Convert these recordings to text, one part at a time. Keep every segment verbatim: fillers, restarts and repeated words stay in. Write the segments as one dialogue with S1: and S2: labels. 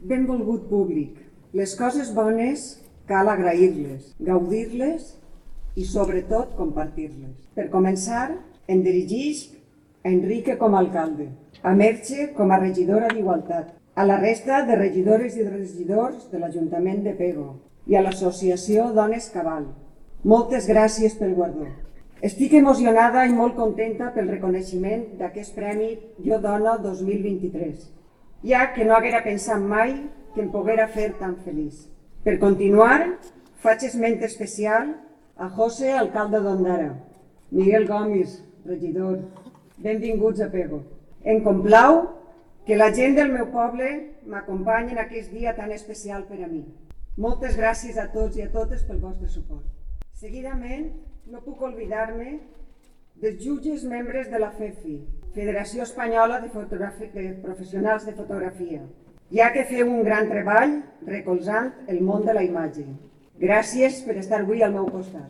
S1: Benvolgut públic, les coses bones cal agrair-les, gaudir-les i sobretot compartir-les. Per començar, em dirigisc a Enrique com a alcalde, a Merche com a regidora d'Igualtat, a la resta de regidores i regidors de l'Ajuntament de Pego i a l'associació Dones Cabal. Moltes gràcies pel guardó. Estic emocionada i molt contenta pel reconeixement d'aquest Premi Jo Dona dos mil vint-i-tres, ja que no haguera pensat mai que em poguera fer tan feliç. Per continuar, faig esment especial a José, alcalde d'Ondara, Miguel Gómez, regidor, benvinguts a Pego. Em complau que la gent del meu poble m'acompanyi en aquest dia tan especial per a mi. Moltes gràcies a tots i a totes pel vostre suport. Seguidament, no puc oblidar-me dels jutges membres de la F E F I, Federació Espanyola de, de Professionals de Fotografia, ja que feu un gran treball recolzant el món de la imatge. Gràcies per estar avui al meu costat.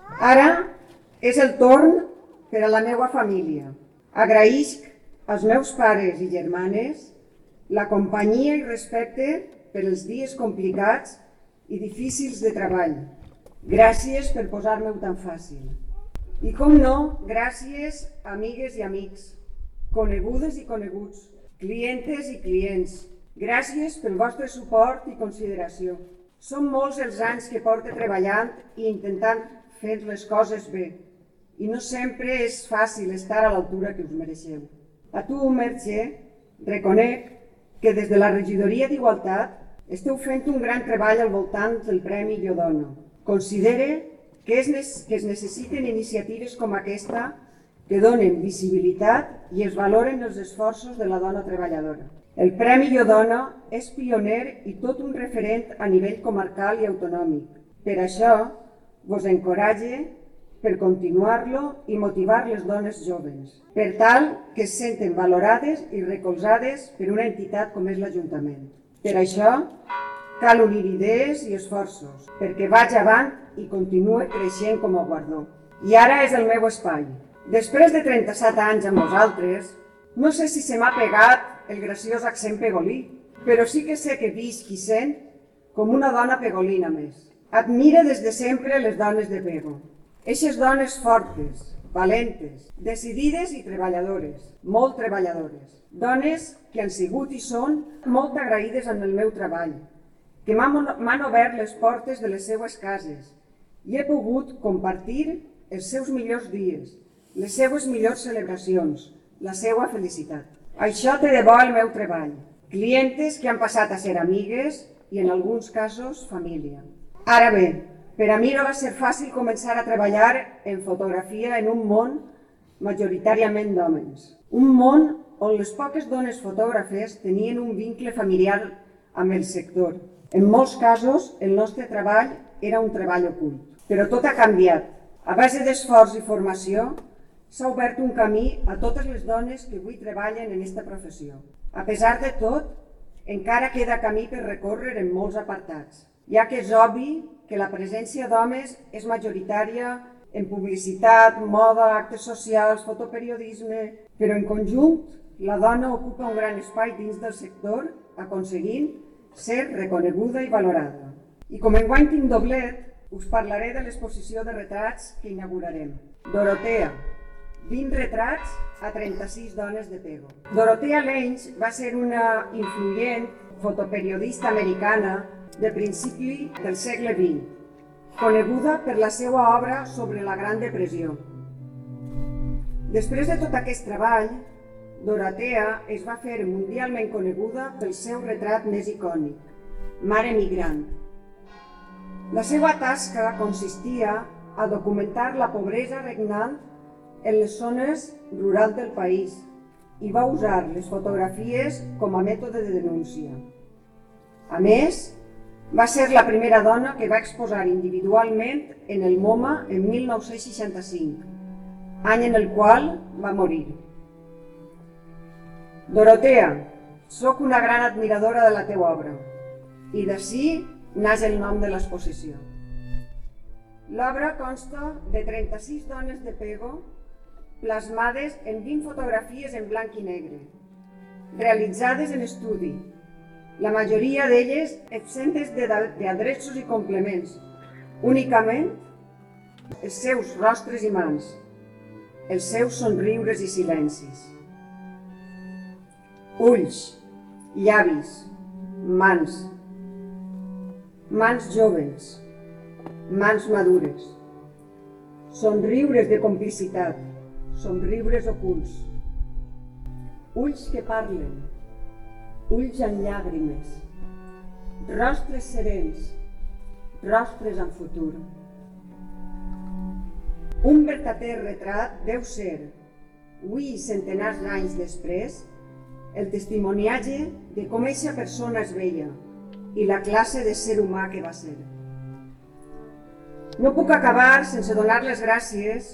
S1: Ara és el torn per a la meva família. Agraïsc als meus pares i germanes la companyia i respecte per els dies complicats i difícils de treball. Gràcies per posar-me-ho tan fàcil. I com no, gràcies a amigues i amics, conegudes i coneguts, clientes i clients. Gràcies pel vostre suport i consideració. Són molts els anys que porto treballant i intentant fer les coses bé. I no sempre és fàcil estar a l'altura que us mereixeu. A tu, Merche, reconec que des de la regidoria d'Igualtat esteu fent un gran treball al voltant del Premi Jo Dona. Considere que, és, que es necessiten iniciatives com aquesta que donen visibilitat i es valoren els esforços de la dona treballadora. El Premi Jo Dona és pioner i tot un referent a nivell comarcal i autonòmic. Per això, vos encoratge per continuar-lo i motivar les dones joves, per tal que es senten valorades i recolzades per una entitat com és l'Ajuntament. Per això, cal unir idees i esforços, perquè vaig avant i continue creixent com a guardó. I ara és el meu espai. Després de trenta-set anys amb vosaltres, no sé si se m'ha pegat el graciós accent pegolí, però sí que sé que visc i sent com una dona pegolina més. Admire des de sempre les dones de Pego. Eixes dones fortes, valentes, decidides i treballadores, molt treballadores. Dones que han sigut i són molt agraïdes en el meu treball, que m'han obert les portes de les seues cases i he pogut compartir els seus millors dies, les seues millors celebracions, la seva felicitat. Això té de bo el meu treball. Clientes que han passat a ser amigues i en alguns casos família. Ara bé, per a mi no va ser fàcil començar a treballar en fotografia en un món majoritàriament d'homes. Un món on les poques dones fotògrafes tenien un vincle familiar amb el sector. En molts casos, el nostre treball era un treball ocult. Però tot ha canviat. A base d'esforç i formació, s'ha obert un camí a totes les dones que avui treballen en aquesta professió. A pesar de tot, encara queda camí per recórrer en molts apartats, ja que és obvi que la presència d'homes és majoritària en publicitat, moda, actes socials, fotoperiodisme, però en conjunt la dona ocupa un gran espai dins del sector, aconseguint ser reconeguda i valorada. I com enguany tinc doblet, us parlaré de l'exposició de retrats que inaugurarem. Dorotea, vint retrats a trenta-sis dones de Pego. Dorotea Lange va ser una influent fotoperiodista americana de principi del segle vint, coneguda per la seva obra sobre la Gran Depressió. Després de tot aquest treball, Dorotea es va fer mundialment coneguda pel seu retrat més icònic, Mare Migrant. La seva tasca consistia a documentar la pobresa regnant en les zones rurals del país i va usar les fotografies com a mètode de denúncia. A més, va ser la primera dona que va exposar individualment en el MoMA en mil nou-cents seixanta-cinc, any en el qual va morir. Dorotea, sóc una gran admiradora de la teva obra i d'ací naix el nom de l'exposició. L'obra consta de trenta-sis dones de Pego plasmades en vint fotografies en blanc i negre, realitzades en estudi, la majoria d'elles exemptes d'adreços i complements, únicament els seus rostres i mans, els seus somriures i silencis. Ulls, llavis, mans, mans joves, mans madures, somriures de complicitat, somriures ocults, ulls que parlen, ulls amb llàgrimes, rostres serens, rostres amb futur. Un vertader retrat deu ser, avui centenars d'anys després, el testimoniatge de com eixa persona es veia i la classe de ser humà que va ser. No puc acabar sense donar les gràcies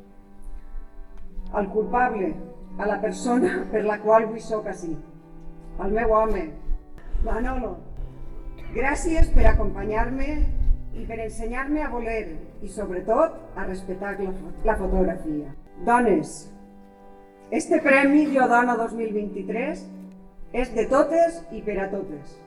S1: al culpable, a la persona per la qual avui soc ací, al meu home, Manolo. Gràcies per acompanyar-me i per ensenyar-me a voler i, sobretot, a respectar la fotografia. Dones, este Premi Jo Dona dos mil vint-i-tres és de totes i per a totes.